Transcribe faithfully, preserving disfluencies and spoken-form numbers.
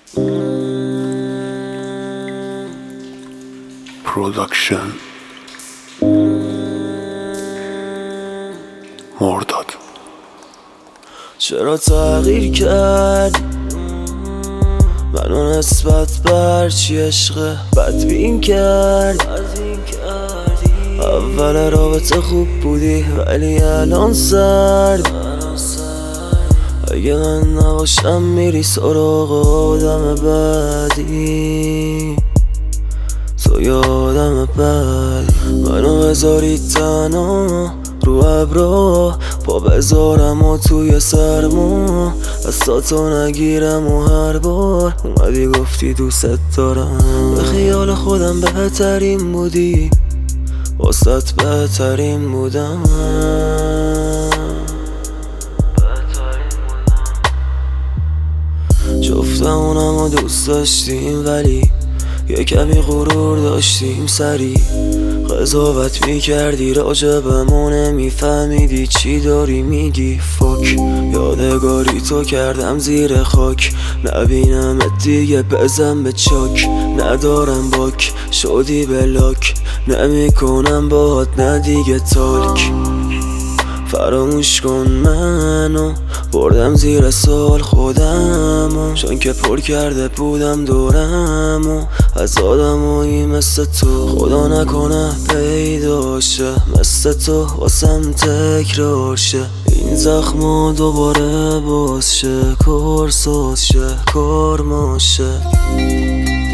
پروداکشن مرداد. چرا تغییر کرد منو نسبت بر چی عشق بدبین کرد؟ اول رابطه خوب بودی ولی الان سرد. اگه من نباشم میری سراغ آدم بعدی، تو یادم بعدی. منو بذاری تنها رو ابرا، پا بذارم و توی سرما، دستاتو نگیرم و هر بار اومدی گفتی دوست دارم. به خیال خودم بهترین بودی، واسط بهترین بودم. جفتمونم و دوست داشتیم ولی یه کمی غرور داشتیم سری. قضاوت میکردی راجبمون، نمیفهمیدی چی داری میگی. فاک یادگاری تو کردم زیر خاک، نبینمت دیگه بزن به چاک. ندارم باک شدی بلاک، نمیکنم باهات نه دیگه تالک. فراموش کن منو بردم زیر سال خودمو، چون که پر کرده بودم دورمو از آدمایی مثل تو. خدا نکنه پیدا شه مثل تو واسم تکرار شه، این زخمو دوباره باز شه، کارساز شه کار ماشه.